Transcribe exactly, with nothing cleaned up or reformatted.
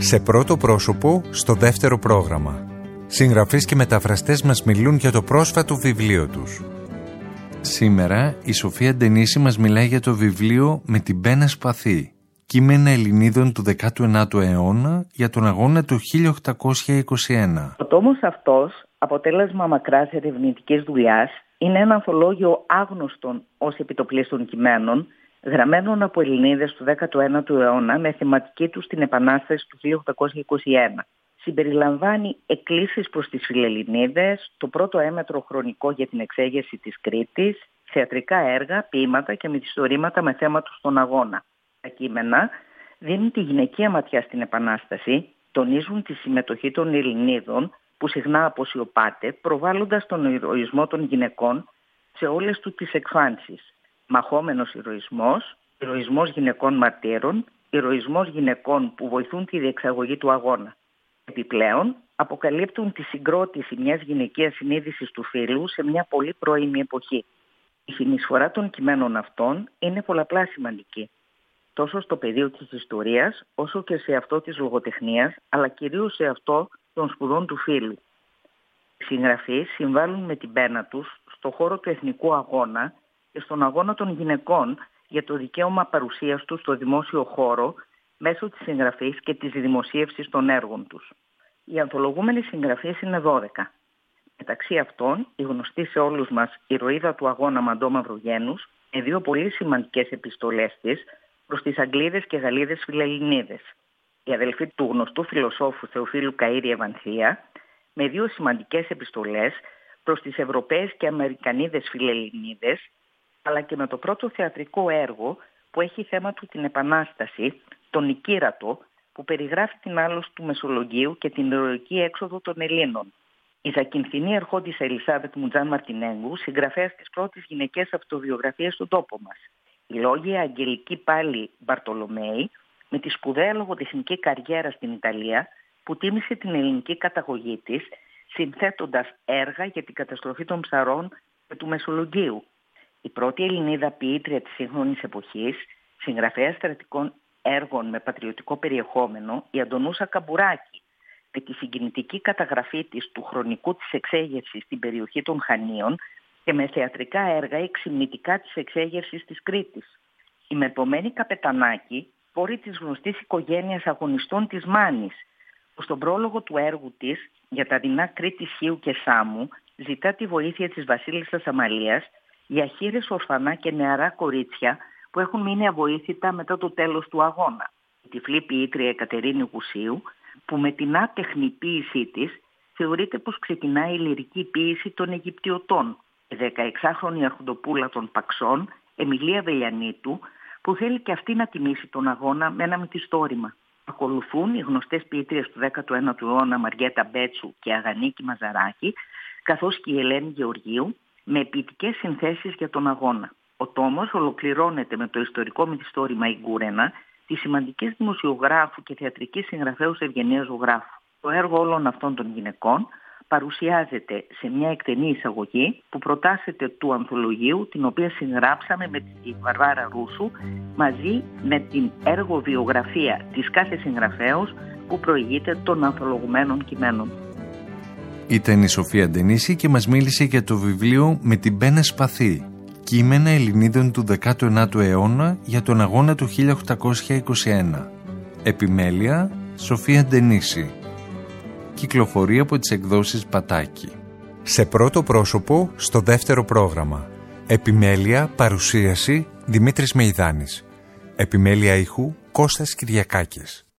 Σε πρώτο πρόσωπο, στο δεύτερο πρόγραμμα. Συγγραφείς και μεταφραστές μας μιλούν για το πρόσφατο βιβλίο τους. Σήμερα η Σοφία Ντενίση μας μιλάει για το βιβλίο «Με την πένα σπαθί», κείμενα Ελληνίδων του δέκατου ενάτου αιώνα για τον αγώνα του χίλια οκτακόσια είκοσι ένα. Ο τόμος αυτός, αποτέλεσμα μακράς ερευνητικής δουλειάς, είναι ένα ανθολόγιο άγνωστων ως επιτοπλίστων κειμένων, γραμμένων από Ελληνίδες του δέκατου ένατου αιώνα με θεματική τους την Επανάσταση του χίλια οκτακόσια είκοσι ένα. Συμπεριλαμβάνει εκκλήσεις προς τις φιλελληνίδες, το πρώτο έμετρο χρονικό για την εξέγερση της Κρήτης, θεατρικά έργα, ποίηματα και μυθιστορήματα με θέμα τους στον αγώνα. Τα κείμενα δίνουν τη γυναικεία ματιά στην Επανάσταση, τονίζουν τη συμμετοχή των Ελληνίδων που συχνά αποσιωπάται, προβάλλοντας τον ηρωισμό των γυναικών σε όλες του τις εκφάνσεις. Μαχόμενος ηρωισμός, ηρωισμός γυναικών μαρτύρων, ηρωισμός γυναικών που βοηθούν τη διεξαγωγή του αγώνα. Επιπλέον, αποκαλύπτουν τη συγκρότηση μιας γυναικείας συνείδησης του φύλου σε μια πολύ πρώιμη εποχή. Η συνεισφορά των κειμένων αυτών είναι πολλαπλά σημαντική, τόσο στο πεδίο της ιστορίας, όσο και σε αυτό της λογοτεχνίας, αλλά κυρίως σε αυτό των σπουδών του φύλου. Οι συγγραφείς συμβάλλουν με την πένα τους στο χώρο του εθνικού αγώνα και στον αγώνα των γυναικών για το δικαίωμα παρουσίας τους στο δημόσιο χώρο μέσω της συγγραφής και της δημοσίευσης των έργων τους. Οι ανθολογούμενοι συγγραφείς είναι δώδεκα. Μεταξύ αυτών, η γνωστή σε όλους μας ηρωίδα του αγώνα Μαντώ Μαυρογένους, με δύο πολύ σημαντικές επιστολές της προς τις Αγγλίδες και Γαλλίδες φιλελληνίδες. Η αδελφή του γνωστού φιλοσόφου Θεοφίλου Καΐρη Ευανθία, με δύο σημαντικές επιστολές προς τις Ευρωπαίες και Αμερικανίδες φιλελληνίδες, αλλά και με το πρώτο θεατρικό έργο που έχει θέμα του την Επανάσταση, τον Νικήρατο, που περιγράφει την άλωση του Μεσολογγίου και την ηρωική έξοδο των Ελλήνων. Η Ζακυνθινή αρχόντισσα Ελισάβετ Μουτζάν Μαρτινέγκου, συγγραφέας της πρώτης γυναικείας αυτοβιογραφίας στον τόπο μας. Η λόγια Αγγελική Πάλι Μπαρτολομέη, με τη σπουδαία λογοτεχνική καριέρα στην Ιταλία, που τίμησε την ελληνική καταγωγή της, συνθέτοντας έργα για την καταστροφή των ψαρών και του Μεσολογγίου. Η πρώτη Ελληνίδα ποιήτρια της σύγχρονης εποχής, συγγραφέα στρατικών έργων με πατριωτικό περιεχόμενο, η Αντωνούσα Καμπουράκη, με τη συγκινητική καταγραφή της του χρονικού της εξέγερσης στην περιοχή των Χανίων και με θεατρικά έργα εξυμνητικά της εξέγερσης της Κρήτης. Η μερπομένη Καπετανάκη, κόρη της γνωστής οικογένειας αγωνιστών της Μάνης, που στον πρόλογο του έργου της για τα δεινά Κρήτης, Χίου και Σάμου ζητά τη βοήθεια της βασίλισσας Αμαλίας για χείρες ορφανά και νεαρά κορίτσια που έχουν μείνει αβοήθητα μετά το τέλος του αγώνα. Η τυφλή ποιήτρια Εκατερίνη Γουσίου, που με την άτεχνη ποίησή της θεωρείται πως ξεκινάει η λυρική ποίηση των Αιγυπτιωτών. Η δεκαεξάχρονη αρχοντοπούλα των Παξών, Εμιλία Βελιανίτου, που θέλει και αυτή να τιμήσει τον αγώνα με ένα μυθιστόρημα. Ακολουθούν οι γνωστές ποιήτριες του δέκατου ένατου αιώνα Μαριέτα Μπέτσου και Αγανίκη Μαζαράκη, καθώς και η Ελένη Γεωργίου, με ποιητικές συνθέσεις για τον αγώνα. Ο τόμος ολοκληρώνεται με το ιστορικό μυθιστόρημα «Η Γκούρενα» της σημαντικής δημοσιογράφου και θεατρικής συγγραφέως Ευγενίας Ζωγράφου. Το έργο όλων αυτών των γυναικών παρουσιάζεται σε μια εκτενή εισαγωγή που προτάσσεται του ανθολογίου, την οποία συγγράψαμε με τη Βαρβάρα Ρούσου μαζί με την έργο-βιογραφία της κάθε συγγραφέως που προηγείται των ανθολογουμένων κειμένων. Ήταν η Σοφία Ντενίση και μας μίλησε για το βιβλίο «Με την πένα σπαθί», κείμενα Ελληνίδων του δέκατου ενάτου αιώνα για τον αγώνα του χίλια οκτακόσια είκοσι ένα. Επιμέλεια Σοφία Ντενίση. Κυκλοφορεί από τις εκδόσεις Πατάκη. Σε πρώτο πρόσωπο, στο δεύτερο πρόγραμμα. Επιμέλεια, παρουσίαση Δημήτρης Μεϊδάνης. Επιμέλεια ήχου Κώστας Κυριακάκης.